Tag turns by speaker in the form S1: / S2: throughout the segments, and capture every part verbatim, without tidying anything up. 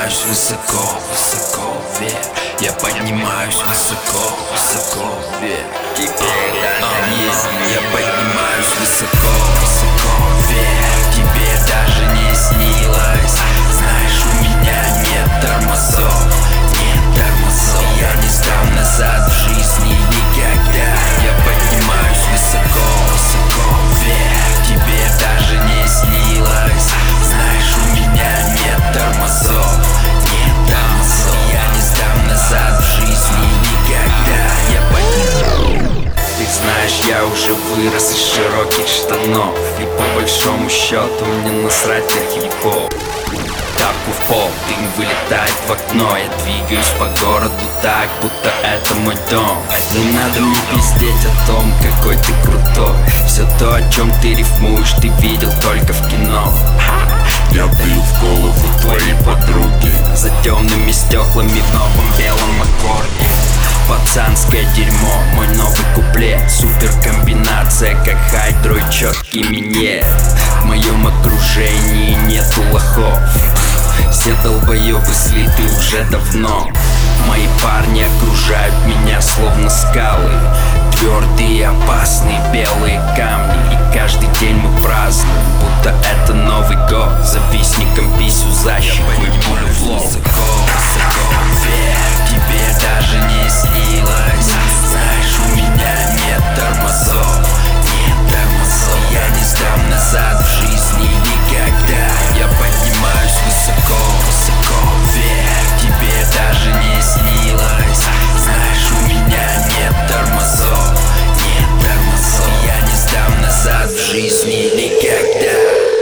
S1: поднимаюсь высоко, высоко вверх. Я поднимаюсь высоко, высоко вверх. Теперь даже не Я поднимаюсь высоко, высоко вверх. Тебе даже не снилось. Знаешь, у меня нет тормозов, нет тормозов. Я не сдам назад в жизни никогда. Я поднимаюсь высоко, высоко вверх. Тебе даже не снилось. Знаешь, у меня нет тормозов, нет тормозов. Я не сдам назад в жизни никогда. Я поднимаюсь. Ты знаешь, я уже вырос из широких штанов, и по большому счету мне насрать на хип-хоп. Тапку в пол, дым вылетает в окно. Я двигаюсь по городу так, будто это мой дом. Не надо мне пиздеть о том, какой ты крутой. Все то, о чем ты рифмуешь, ты видел только в кино. Я бью в голову твоей подруги за темными стеклами в новом белом аккорде. Пацанское дерьмо, мой новый куплет. Супер комбинация, как хайдро и четкий минет. В моем окружении нету лохов. Все долбоебы слиты уже давно. Мои парни окружают меня словно скалы. Твердые, опасные белые камни. И каждый день мы празднуем, будто это Новый год. Завистником писю за щеку и пулю в лоб. Высоко, высоко вверх. Тебе даже не снилось. Знаешь, у меня нет тормозов, нет тормозов. Я не сдам назад в жизни никогда. Я поднимаюсь высоко, высоко вверх. Тебе даже не снилось. Знаешь, у меня нет тормозов, нет тормозов. Я не сдам назад в жизни никогда.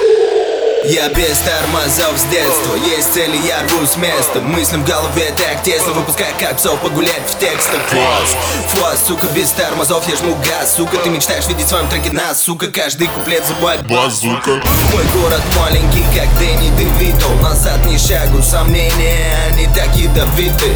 S2: Я без тормозов с детства. Есть цели, я рву с места. Мыслям в голове так тесно. Выпускай как псов погулять в текстах. Флос, флос, сука, без тормозов я жму газ. Сука, ты мечтаешь видеть в своем треке нас. Сука, каждый куплет забывает базука. Мой город маленький, как Дэнни Девито. Назад ни шагу, сомнения, они так ядовиты.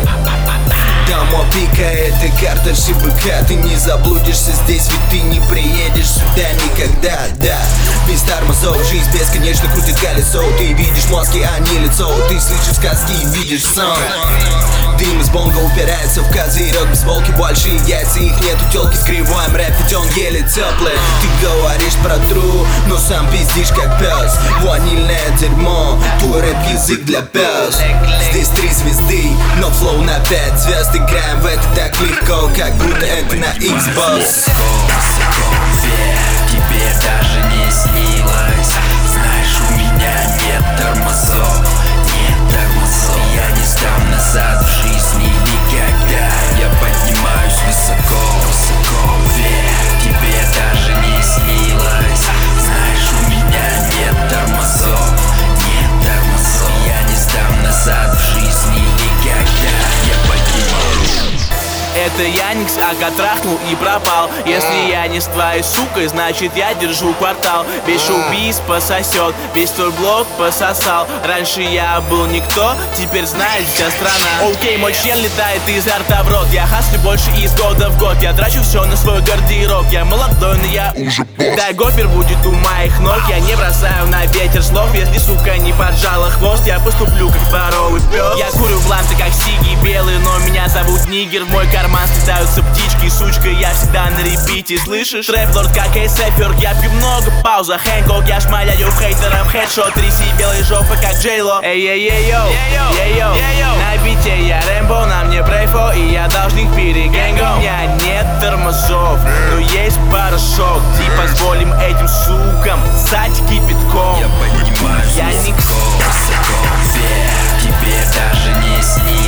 S2: Дома пикает и карта ШБК. Ты не заблудишься здесь, ведь ты не приедешь сюда никогда, да. Без тормозов жизнь бесконечно крутит колесо. Ты видишь мозги, а не лицо. Ты слышишь сказки и видишь сон. Дым из бонга упирается в козырек. Бейсболки большие яйца, их нету. Тёлки скрываем рэп, ведь он еле теплый. Ты говоришь про тру, но сам пиздишь как пес. Ванильное дерьмо, твой рэп язык для пес. Здесь три звезды, но флоу на пять звезд. Играем в это так легко, как будто это на Xbox.
S1: Высоко, высоко вверх. Тебе даже не снилось. Знаешь, у меня нет тормозов, нет тормозов. Я не сдам назад в жизни никогда. Я поднимаюсь высоко, высоко вверх. Тебе даже не снилось. Знаешь, у меня нет тормозов, нет тормозов. Я не сдам назад в жизни никогда. Я поднимаюсь.
S3: Это Яникс, ага, трахнул и пропал. Если я не с твоей сукой, значит я держу квартал. Весь шоу-биз пососет, весь твой блог пососал. Раньше я был никто, теперь знает вся страна. Окей, мой член летает изо рта в рот. Я хаслю больше из года в год. Я трачу все на свой гардероб. Я молодой, но я уже босс. Дай гофер будет у моих ног. Я не бросаю на ветер слов. Если сука не поджала хвост, я поступлю как дворовый пес. Я курю бланты как сиги белые, но меня зовут Нигер. В мой карман слетаются птички, сучка, я всегда на репите, слышишь? Трэп-лорд как Эйсефер, я пью много, пауза, Хэнкок. Я шмаляю хейтерам хедшот, тряси белой жопы как Джейло. Эй-эй-эй-йоу, эй-йоу, на бите я Рэмбо, на мне брейфо, и я должник перегэнга. У меня нет тормозов, но есть порошок. И позволим этим сукам ссать кипятком.
S1: Я поднимаюсь
S3: Яникс.
S1: высоко, высоко вверх. Тебе даже не снилось.